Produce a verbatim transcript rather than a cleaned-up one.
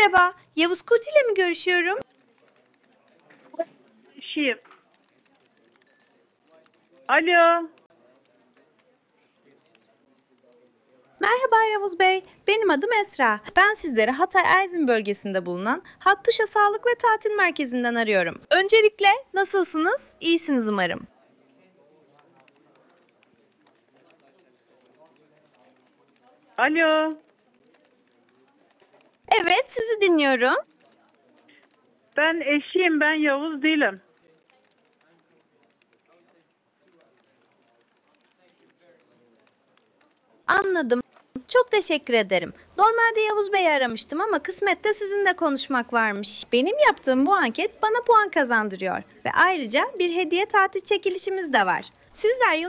Merhaba, Yavuz Kurt ile mi görüşüyorum? Şey, alo, Merhaba Yavuz Bey, benim adım Esra. Ben sizleri Hatay Erzin bölgesinde bulunan Hattuşa Sağlık ve Tatil Merkezi'nden arıyorum. Öncelikle nasılsınız? İyisiniz umarım. alo. Evet, sizi dinliyorum. Ben eşiyim, ben Yavuz değilim. Anladım. Çok teşekkür ederim. Normalde Yavuz Bey'i aramıştım ama kısmette sizinle konuşmak varmış. Benim yaptığım bu anket bana puan kazandırıyor ve ayrıca bir hediye tatil çekilişimiz de var. Sizler